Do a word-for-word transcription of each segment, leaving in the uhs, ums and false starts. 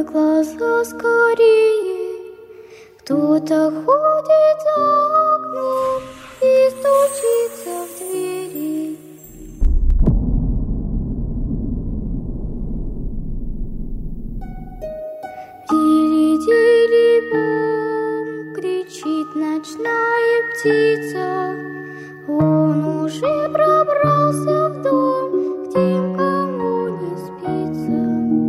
Открой глаза скорее, кто-то ходит за окном и стучится в двери. Дили-дили-бом, кричит ночная птица. Он уже пробрался в дом, где никому не спится.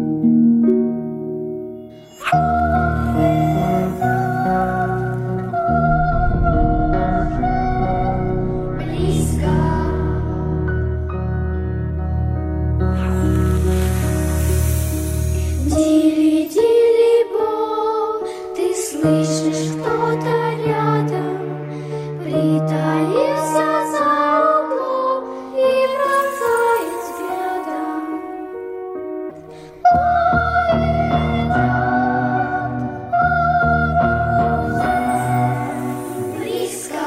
Близко. Дили-дили-бом, ты слышишь, кто-то рядом притаился за углом и пронзает взглядом. Ой, идет, близко.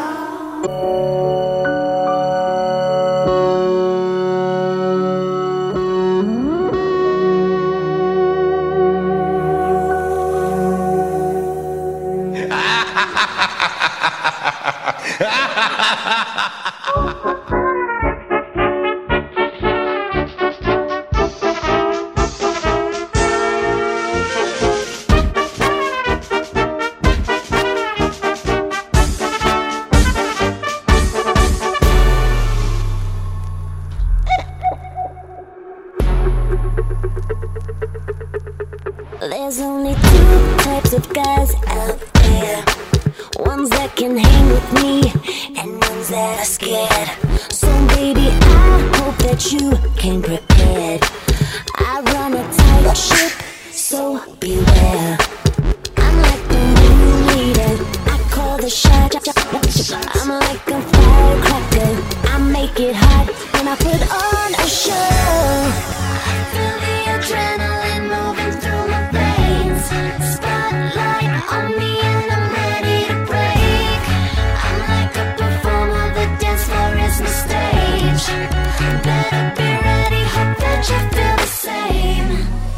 There's only two types of guys out there. Ones that can hang with me and ones that are scared. So baby, I hope that you came prepared. I run a tight ship, so beware. I'm like the ringleader, I call the shot. I'm like a firecracker, I make it hot when I put on a show. Feel the adrenaline moving through my veins. Spotlight on me and I'm ready to break. I'm like a performer, the dance floor is my stage. Better be ready, hope that you feel the same.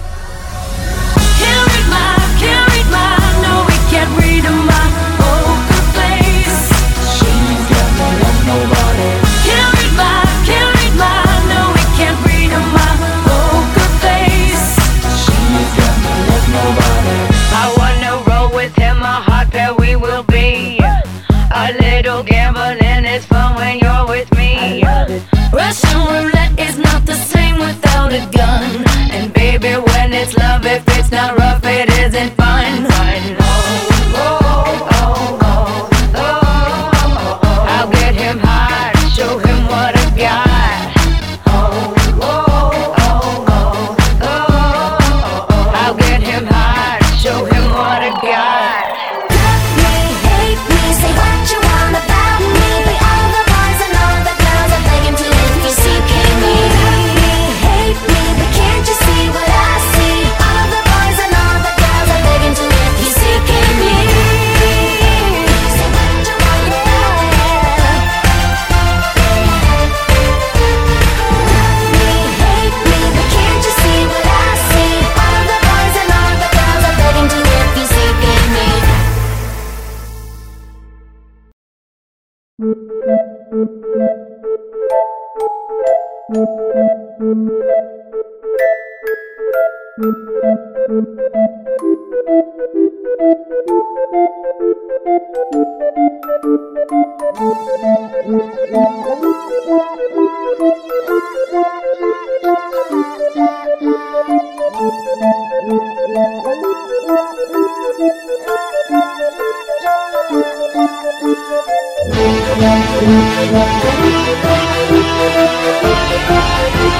Can't read my, can't read my, no we can't read my poker face. She's got no love, nobody. Can't read my, can't read my, no we can't read my poker face. She's got no love, nobody. I wanna roll with him, a hot pair we will be. A little gambling is fun when you're with me. Russian roulette is not the same without a gun. And baby, when it's love, if it's not rough, it isn't fun. Oh, oh, oh, oh, oh, oh. I'll get him high, show him what I got. Oh, oh, oh, oh, oh, oh. I'll get him high, show him what I got. Love me, hate me, say what you want about me. But all the boys and all the girls are begging to if you see me. Love me, hate me, but can't you see what I see? All the boys and all the girls are begging to if you see me. Say what you want about me. Love me, hate me, but can't you see what I see? All the boys and all the girls are begging to if you see me. Thank you.